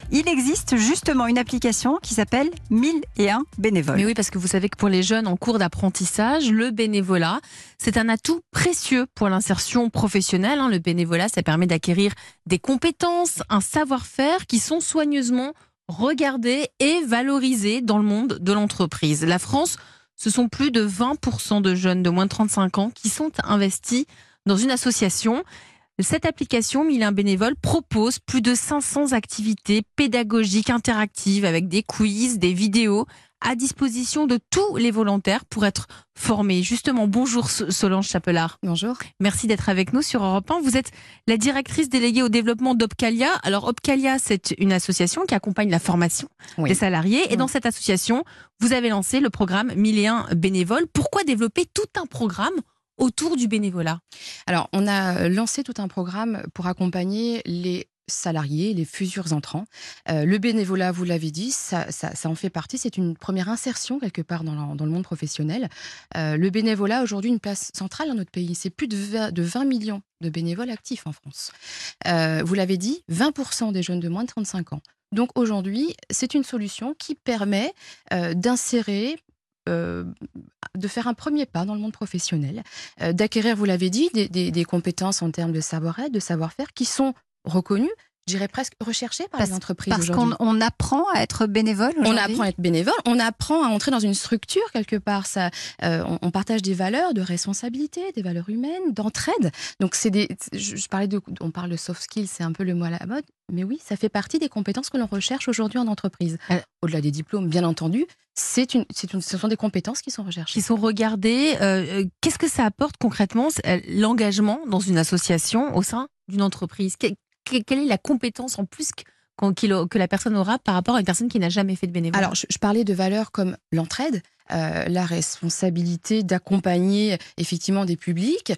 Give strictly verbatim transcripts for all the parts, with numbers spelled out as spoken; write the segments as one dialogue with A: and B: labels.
A: Il existe justement une application qui s'appelle mille et un bénévoles.
B: Mais oui, parce que vous savez que pour les jeunes en cours d'apprentissage, le bénévolat, c'est un atout précieux pour l'insertion professionnelle. Le bénévolat, ça permet d'acquérir des compétences, un savoir-faire qui sont soigneusement regardés et valorisés dans le monde de l'entreprise. La France, ce sont plus de vingt pour cent de jeunes de moins de trente-cinq ans qui sont investis dans une association. Cette application mille et un bénévoles propose plus de cinq cents activités pédagogiques interactives avec des quiz, des vidéos à disposition de tous les volontaires pour être formés. Justement, bonjour Solange Chapelard.
C: Bonjour.
B: Merci d'être avec nous sur Europe un. Vous êtes la directrice déléguée au développement d'Opcalia. Alors Opcalia, c'est une association qui accompagne la formation oui. des salariés. Et oui. dans cette association, vous avez lancé le programme mille et un bénévoles. Pourquoi développer tout un programme autour du bénévolat?
C: Alors, on a lancé tout un programme pour accompagner les salariés, les futurs entrants. Euh, le bénévolat, vous l'avez dit, ça, ça, ça en fait partie. C'est une première insertion quelque part dans le, dans le monde professionnel. Euh, le bénévolat a aujourd'hui une place centrale dans notre pays. C'est plus de vingt, de vingt millions de bénévoles actifs en France. Euh, vous l'avez dit, vingt pour cent des jeunes de moins de trente-cinq ans. Donc aujourd'hui, c'est une solution qui permet euh, d'insérer Euh, de faire un premier pas dans le monde professionnel, euh, d'acquérir, vous l'avez dit, des, des, des compétences en termes de savoir-être, de savoir-faire qui sont reconnues, je dirais presque recherchées par
A: parce,
C: les entreprises
A: parce
C: aujourd'hui.
A: Parce qu'on on apprend à être bénévole aujourd'hui.
C: On apprend à être bénévole, on apprend à entrer dans une structure quelque part. Ça, euh, on, on partage des valeurs de responsabilité, des valeurs humaines, d'entraide. Donc c'est des, je, je parlais de, on parle de soft skills, c'est un peu le mot à la mode. Mais oui, ça fait partie des compétences que l'on recherche aujourd'hui en entreprise. Euh, Au-delà des diplômes, bien entendu, c'est une, c'est une, ce sont des compétences qui sont recherchées.
B: Qui sont regardées. Euh, qu'est-ce que ça apporte concrètement, l'engagement dans une association au sein d'une entreprise? que, que, Quelle est la compétence en plus que, que la personne aura par rapport à une personne qui n'a jamais fait de bénévolat?
C: Alors, je, je parlais de valeurs comme l'entraide, Euh, la responsabilité d'accompagner effectivement des publics,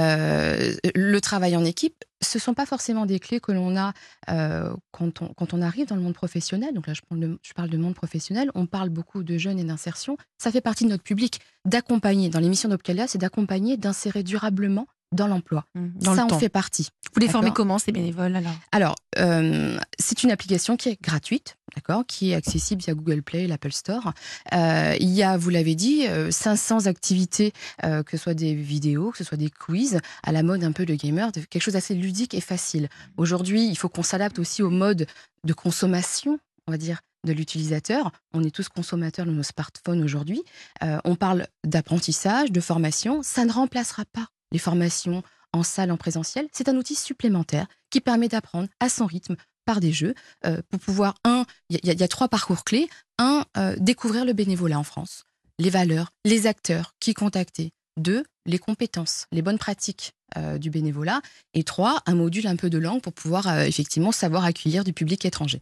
C: euh, le travail en équipe. Ce ne sont pas forcément des clés que l'on a euh, quand, on, quand on arrive dans le monde professionnel. Donc là, je parle, de, je parle de monde professionnel. On parle beaucoup de jeunes et d'insertion. Ça fait partie de notre public d'accompagner. Dans l'émission d'Opcalia, c'est d'accompagner, d'insérer durablement dans l'emploi.
B: Mmh, dans
C: ça
B: le
C: en
B: temps.
C: fait partie.
B: Vous les formez comment, ces bénévoles alors?
C: Alors, euh, c'est une application qui est gratuite, d'accord, qui est accessible via Google Play, l'Apple Store. Euh, il y a, vous l'avez dit, euh, cinq cents activités, euh, que ce soit des vidéos, que ce soit des quiz, à la mode un peu de gamer, de quelque chose d'assez ludique et facile. Aujourd'hui, il faut qu'on s'adapte aussi au mode de consommation, on va dire, de l'utilisateur. On est tous consommateurs de nos smartphones aujourd'hui. Euh, on parle d'apprentissage, de formation. Ça ne remplacera pas les formations en salle, en présentiel. C'est un outil supplémentaire qui permet d'apprendre à son rythme par des jeux euh, pour pouvoir, un, il y, y a trois parcours clés. Un, euh, découvrir le bénévolat en France, les valeurs, les acteurs qui contacter. Deux, les compétences, les bonnes pratiques euh, du bénévolat. Et trois, un module un peu de langue pour pouvoir euh, effectivement savoir accueillir du public étranger.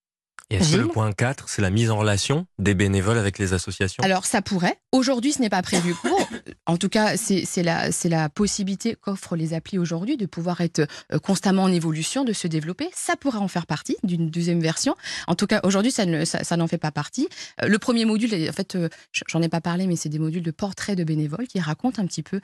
D: Et est-ce que le point quatre, c'est la mise en relation des bénévoles avec les associations?
C: Alors, ça pourrait. Aujourd'hui, ce n'est pas prévu pour. En tout cas, c'est, c'est, la, c'est la possibilité qu'offrent les applis aujourd'hui de pouvoir être constamment en évolution, de se développer. Ça pourrait en faire partie d'une deuxième version. En tout cas, aujourd'hui, ça, ne, ça, ça n'en fait pas partie. Le premier module, en fait, j'en ai pas parlé, mais c'est des modules de portraits de bénévoles qui racontent un petit peu...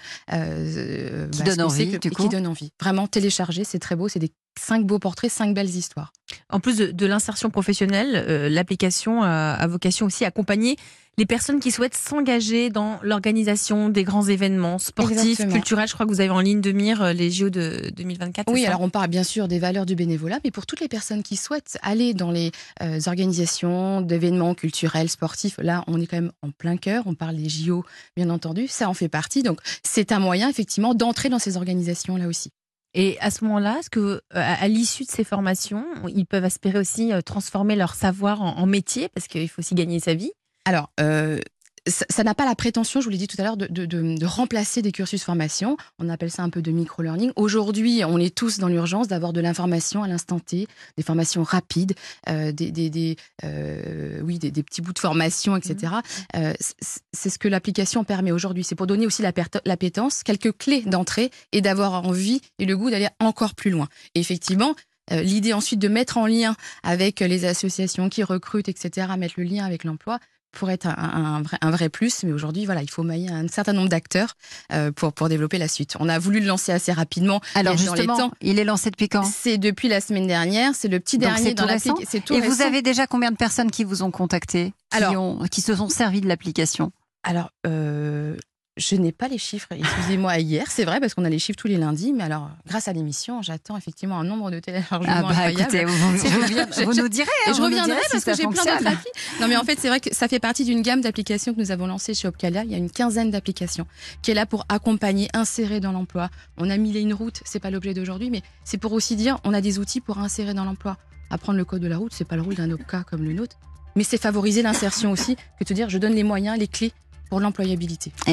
C: Euh,
A: qui
C: bah,
A: donnent envie,
C: que,
A: du coup.
C: Qui donnent envie. Vraiment, télécharger, c'est très beau. C'est des cinq beaux portraits, cinq belles histoires.
B: En plus de, de l'insertion professionnelle, euh, l'application a, a vocation aussi à accompagner les personnes qui souhaitent s'engager dans l'organisation des grands événements sportifs,
C: Exactement.
B: culturels. Je crois que vous avez en ligne de mire les J O de deux mille vingt-quatre.
C: Oui, alors on parle bien sûr des valeurs du bénévolat, mais pour toutes les personnes qui souhaitent aller dans les euh, organisations d'événements culturels, sportifs, là on est quand même en plein cœur, on parle des J O bien entendu, ça en fait partie. Donc c'est un moyen effectivement d'entrer dans ces organisations-là aussi.
B: Et à ce moment-là, est-ce que, à l'issue de ces formations, ils peuvent espérer aussi transformer leur savoir en, en métier, parce qu'il faut aussi gagner sa vie?
C: Alors, euh, ça, ça n'a pas la prétention, je vous l'ai dit tout à l'heure, de, de, de, de remplacer des cursus formation. On appelle ça un peu de micro-learning. Aujourd'hui, on est tous dans l'urgence d'avoir de l'information à l'instant T, des formations rapides, euh, des, des, des, euh, oui, des, des petits bouts de formation, et cetera. Mmh. Euh, c'est ce que l'application permet aujourd'hui. C'est pour donner aussi l'appétence, quelques clés d'entrée et d'avoir envie et le goût d'aller encore plus loin. Et effectivement, euh, l'idée ensuite de mettre en lien avec les associations qui recrutent, et cetera, mettre le lien avec l'emploi, pourrait être un, un, vrai, un vrai plus, mais aujourd'hui, voilà, il faut mailler un certain nombre d'acteurs euh, pour, pour développer la suite. On a voulu le lancer assez rapidement.
A: Alors
C: dans les
A: justement,
C: temps.
A: il est lancé depuis quand?
C: C'est depuis la semaine dernière, c'est le petit
A: Donc
C: dernier
A: c'est
C: dans
A: tout récent.
C: l'application.
A: Et
C: récent.
A: vous avez déjà combien de personnes qui vous ont contacté, qui,
C: Alors,
A: ont, qui se sont servis de l'application?
C: Alors, euh, je n'ai pas les chiffres, excusez-moi, hier, c'est vrai, parce qu'on a les chiffres tous les lundis, mais alors, grâce à l'émission, j'attends effectivement un nombre de téléchargements
A: Ah bah
C: incroyable.
A: écoutez, vous, vous, vous, vous nous direz. Hein,
C: Et je
A: vous nous
C: reviendrai
A: direz
C: parce
A: si
C: que
A: ça
C: j'ai plein
A: fonctionne.
C: d'autres applis. Non, mais en fait, c'est vrai que ça fait partie d'une gamme d'applications que nous avons lancées chez Opcalia. Il y a une quinzaine d'applications qui est là pour accompagner, insérer dans l'emploi. On a mille et une routes, c'est pas l'objet d'aujourd'hui, mais c'est pour aussi dire, on a des outils pour insérer dans l'emploi. Apprendre le code de la route, c'est pas le rôle d'un Opca comme le nôtre, mais c'est favoriser l'insertion aussi, que te dire, je donne les moyens, les clés pour l'employabilité.